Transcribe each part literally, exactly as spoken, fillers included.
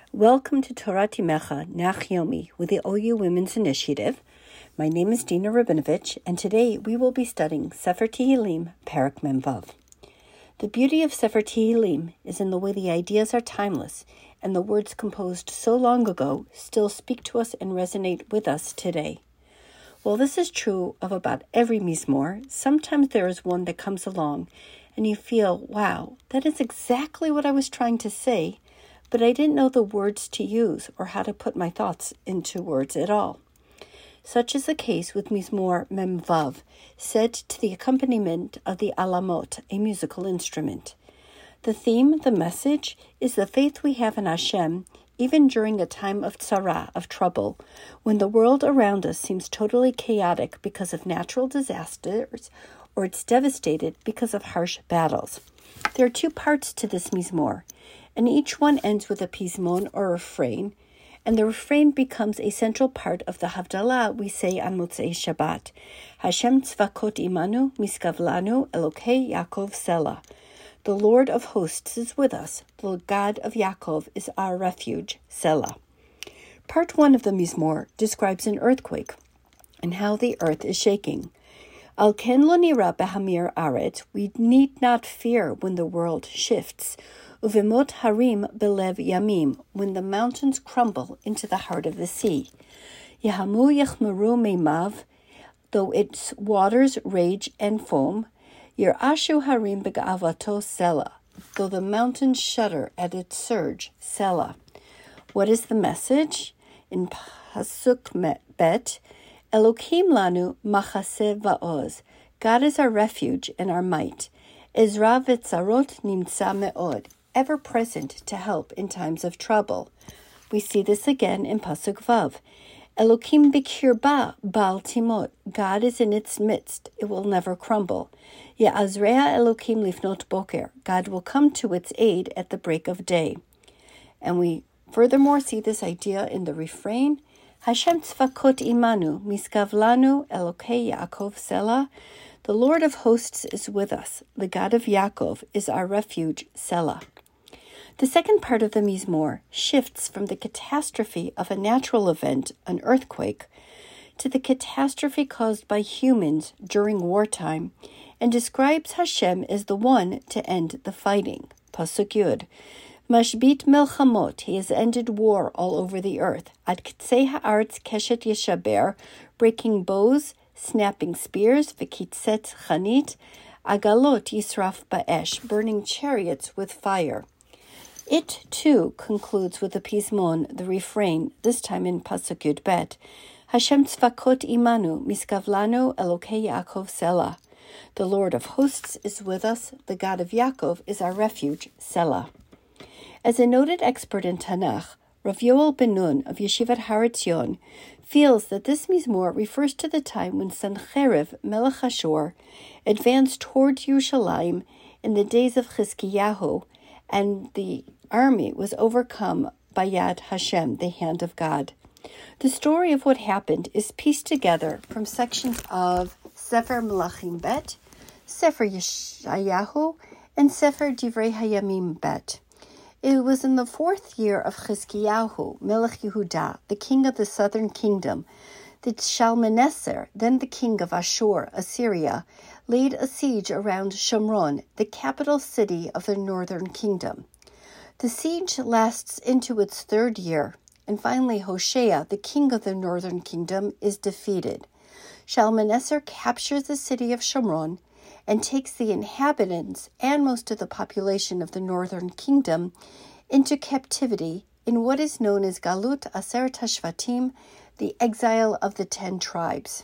Welcome to Torah Timecha Nach Yomi with the O U Women's Initiative. My name is Dina Rabinovich, and today we will be studying Sefer Tehillim, Perek Mem Vav. The beauty of Sefer Tehillim is in the way the ideas are timeless, and the words composed so long ago still speak to us and resonate with us today. While this is true of about every Mizmor, sometimes there is one that comes along, and you feel, wow, that is exactly what I was trying to say, but I didn't know the words to use or how to put my thoughts into words at all. Such is the case with Mizmor Mem Vav, said to the accompaniment of the alamot, a musical instrument. The theme, the message, is the faith we have in Hashem, even during a time of tzara, of trouble, when the world around us seems totally chaotic because of natural disasters, or it's devastated because of harsh battles. There are two parts to this Mizmor, and each one ends with a pizmon or refrain, and the refrain becomes a central part of the Havdalah we say on Motzei Shabbat. Hashem tzvakot imanu miskavlanu Elokei Yaakov Selah. The Lord of hosts is with us. The God of Yaakov is our refuge, Selah. Part one of the Mizmor describes an earthquake and how the earth is shaking. Al ken lo nira behamir aretz, we need not fear when the world shifts. Uvimot harim belev yamim, when the mountains crumble into the heart of the sea. Yahamu yachmeru meimav, though its waters rage and foam. Yirashu harim begavato Selah, though the mountains shudder at its surge, Selah. What is the message? In Pasuk Bet, Elokim lanu machaseh va'oz, God is our refuge and our might. Ezra v'tzarot nimtza me'od, ever present to help in times of trouble. We see this again in Pasuk Vav. Elokim b'kirba bal timot, God is in its midst, it will never crumble. Ya'azrea Elokim lifnot boker, God will come to its aid at the break of day. And we furthermore see this idea in the refrain, Hashem tzvakot imanu miskavlanu Elokei Yaakov Selah. The Lord of hosts is with us. The God of Yaakov is our refuge, Selah. The second part of the Mizmor shifts from the catastrophe of a natural event, an earthquake, to the catastrophe caused by humans during wartime, and describes Hashem as the one to end the fighting. Pasuk Yud. Mashbit melchamot, he has ended war all over the earth. Ad k'tzei ha'aretz keshet yeshaber, breaking bows, snapping spears, v'kitzet chanit, agalot yisraf ba'esh, burning chariots with fire. It, too, concludes with the pizmon, the refrain, this time in Pasuk Yud Bet. Hashem tzvakot imanu, miskavlanu Elokei Yaakov Selah. The Lord of hosts is with us, the God of Yaakov is our refuge, Selah. As a noted expert in Tanakh, Rav Yoel Ben Nun of Yeshivat Har Etzion feels that this Mizmor refers to the time when Sancheriv, Melech Ashur, advanced toward Yerushalayim in the days of Chizkiyahu, and the army was overcome by Yad Hashem, the hand of God. The story of what happened is pieced together from sections of Sefer Melachim Bet, Sefer Yeshayahu, and Sefer Divrei Hayamim Bet. It was in the fourth year of Chizkiyahu, Melech Yehudah, the king of the southern kingdom, that Shalmaneser, then the king of Ashur, Assyria, laid a siege around Shomron, the capital city of the northern kingdom. The siege lasts into its third year, and finally Hoshea, the king of the northern kingdom, is defeated. Shalmaneser captures the city of Shomron and takes the inhabitants and most of the population of the northern kingdom into captivity in what is known as Galut Aseret HaShvatim, the exile of the ten tribes.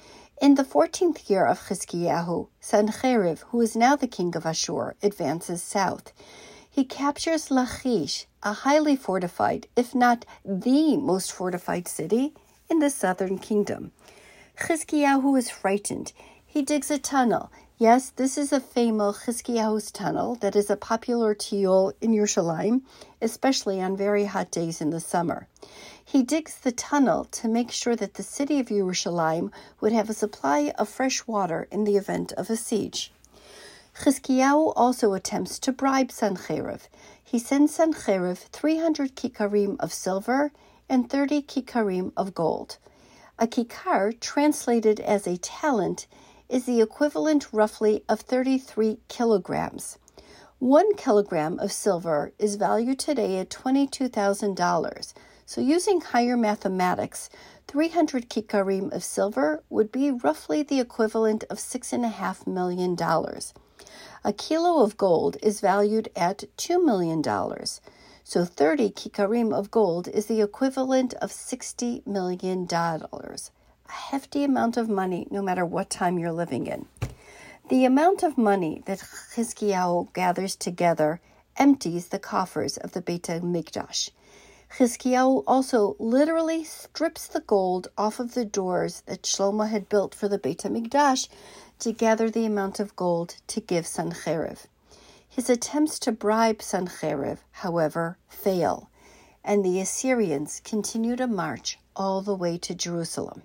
In the fourteenth year of Chizkiyahu, Sancheriv, who is now the king of Ashur, advances south. He captures Lachish, a highly fortified, if not the most fortified city in the southern kingdom. Chizkiyahu is frightened. He digs a tunnel. Yes, this is a famous Chizkiyahu's tunnel that is a popular tiyul in Yerushalayim, especially on very hot days in the summer. He digs the tunnel to make sure that the city of Yerushalayim would have a supply of fresh water in the event of a siege. Chizkiyahu also attempts to bribe Sancherib. He sends Sancherib three hundred kikarim of silver and thirty kikarim of gold. A kikar, translated as a talent, is the equivalent roughly of thirty-three kilograms. One kilogram of silver is valued today at twenty-two thousand dollars. So using higher mathematics, three hundred kikarim of silver would be roughly the equivalent of six point five million dollars. A kilo of gold is valued at two million dollars. So thirty kikarim of gold is the equivalent of sixty million dollars. A hefty amount of money no matter what time you're living in. The amount of money that Chizkiyahu gathers together empties the coffers of the Beit HaMikdash. Chizkiyahu also literally strips the gold off of the doors that Shlomo had built for the Beit HaMikdash to gather the amount of gold to give Sancherib. His attempts to bribe Sancherib, however, fail, and the Assyrians continue to march all the way to Jerusalem.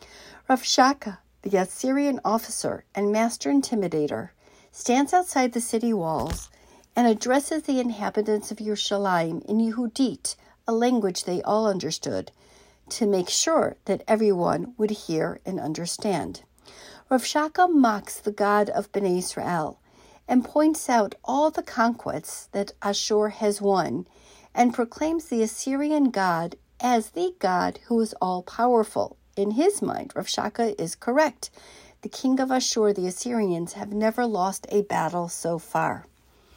Ravshakeh, the Assyrian officer and master intimidator, stands outside the city walls and addresses the inhabitants of Yerushalayim in Yehudit, a language they all understood, to make sure that everyone would hear and understand. Ravshakeh mocks the God of Bnei Israel and points out all the conquests that Ashur has won and proclaims the Assyrian God as the God who is all-powerful. In his mind, Ravshakeh is correct. The king of Ashur, the Assyrians, have never lost a battle so far.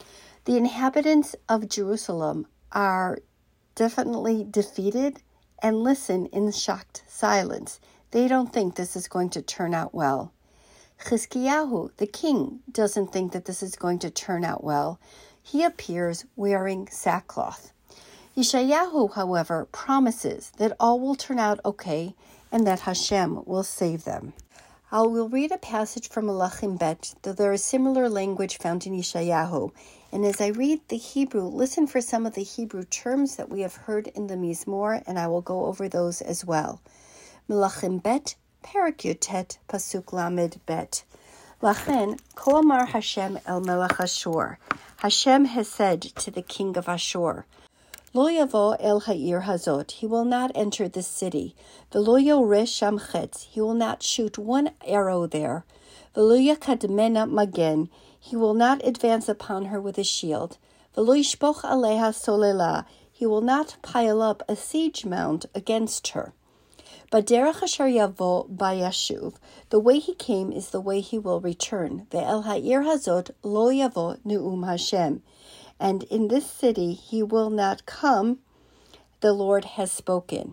The inhabitants of Jerusalem are definitely defeated and listen in shocked silence. They don't think this is going to turn out well. Chizkiyahu, the king, doesn't think that this is going to turn out well. He appears wearing sackcloth. Yeshayahu, however, promises that all will turn out okay and that Hashem will save them. I will read a passage from Melachim Bet, though there is similar language found in Yeshayahu. And as I read the Hebrew, listen for some of the Hebrew terms that we have heard in the Mizmor, and I will go over those as well. Melachim Bet, Perek Yutet, Pasuk Lamed Bet. Lachen, Ko Amar Hashem el Melech Ashur. Hashem has said to the king of Ashur, Lo yavo el ha'ir hazot, he will not enter this city. V'lo yoreh sham chetz, he will not shoot one arrow there. V'lo yakadmena magen, he will not advance upon her with a shield. V'lo yishpoch aleha solela, he will not pile up a siege mound against her. Baderech asher yavo bayashuv, the way he came is the way he will return. Ve'el ha'ir hazot lo yavo ne'um Hashem. And in this city he will not come, the Lord has spoken.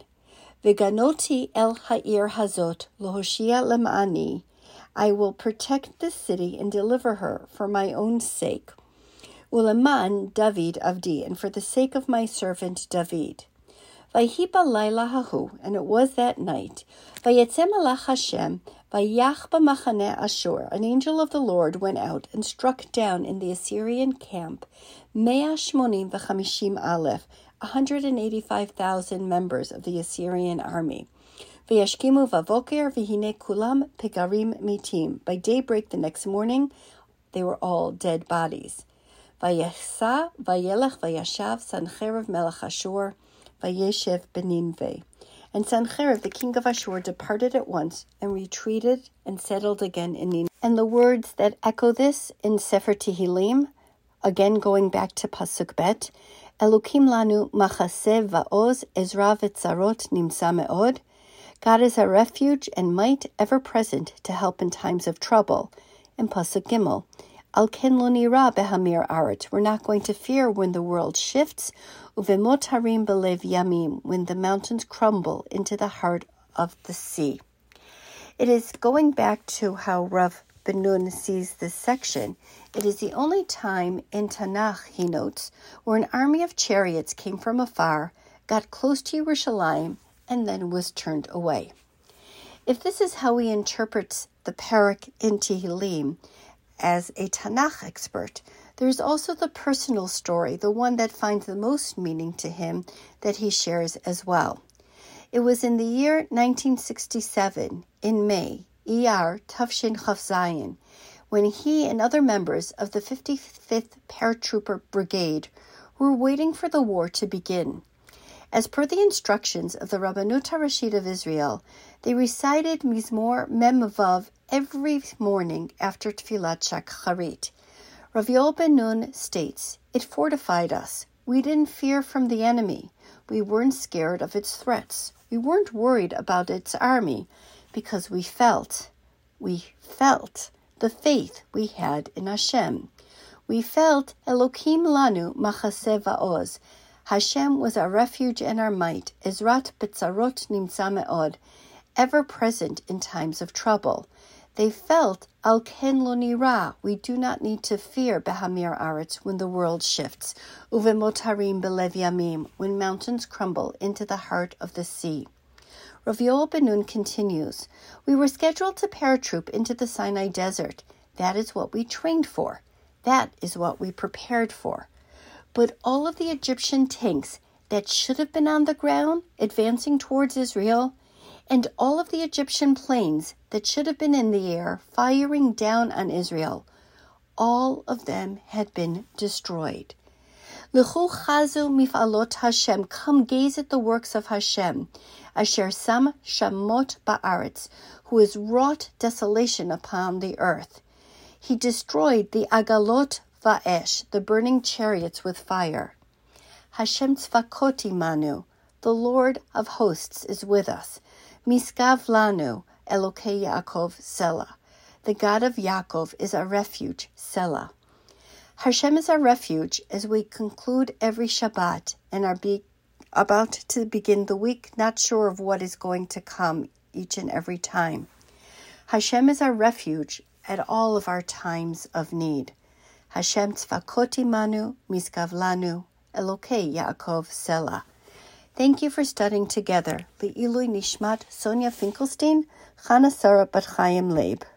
V'ganoti el ha'ir hazot lohoshia lema'ani, I will protect this city and deliver her for my own sake. Uleman David avdi, and for the sake of my servant David. Vayhiba laila hahu, and it was that night. Vayetzem alach Hashem, vayach b'machaneh Ashur, an angel of the Lord went out and struck down in the Assyrian camp mea shmonim v'chamishim aleph, one hundred eighty-five thousand members of the Assyrian army. V'yashkimu v'avoker v'hine kulam pigarim mitim. By daybreak the next morning, they were all dead bodies. Vayechsa vayelech vayashav Sancherib melech Ashur vayeshev beninve. And Sancherib, the king of Ashur, departed at once and retreated and settled again in Nineveh. And the words that echo this in Sefer Tehillim, again going back to Pasuk Bet, Elokim lanu machaseh va'oz ezra v'tzarot nimsa me'od. God is a refuge and might ever present to help in times of trouble. And Pasuk Gimel, Al ken lo nira behamir aret. We're not going to fear when the world shifts. Uvemot harim belev yamim, when the mountains crumble into the heart of the sea. It is going back to how Rav Ben-Nun sees this section. It is the only time in Tanakh, he notes, where an army of chariots came from afar, got close to Yerushalayim, and then was turned away. If this is how he interprets the Perek in Tehillim, as a Tanakh expert, there's also the personal story, the one that finds the most meaning to him, that he shares as well. It was in the year nineteen sixty-seven, in May, Iyar Tavshin Chaf Zayin, when he and other members of the fifty-fifth Paratrooper Brigade were waiting for the war to begin. As per the instructions of the Rabbanut HaRashit of Israel, they recited Mizmor Mem Vav every morning after Tfilat Shacharit. Rav Yoel ben Nun states, "It fortified us. We didn't fear from the enemy. We weren't scared of its threats. We weren't worried about its army because we felt, we felt the faith we had in Hashem. We felt Elokim Lanu Machaseh Va'oz. Hashem was our refuge and our might, Ezrat Betzarot Nimtza Me'od, ever present in times of trouble. They felt Al Ken Lo Nira, we do not need to fear Behamir Aretz when the world shifts, Uvemotarim Belev Yamim, when mountains crumble into the heart of the sea." Rav Yoel ben Nun continues, "We were scheduled to paratroop into the Sinai Desert. That is what we trained for. That is what we prepared for. But all of the Egyptian tanks that should have been on the ground advancing towards Israel, and all of the Egyptian planes that should have been in the air firing down on Israel, all of them had been destroyed. L'chu chazu mif'alot Hashem, come gaze at the works of Hashem, asher sam shamot ba'aretz, who has wrought desolation upon the earth. He destroyed the agalot va'esh, the burning chariots with fire. Hashem tzvakot imanu, the Lord of hosts is with us. Miskav lanu, Elokei Yaakov Selah. The God of Yaakov is our refuge, Selah. Hashem is our refuge as we conclude every Shabbat and are be, about to begin the week, not sure of what is going to come each and every time. Hashem is our refuge at all of our times of need. Hashem tzvakot imanu, miskav lanu, Elokei Yaakov Selah. Thank you for studying together. Le'ilui Nishmat Sonia Finkelstein, Chana Sarah Bat Chaim Leib.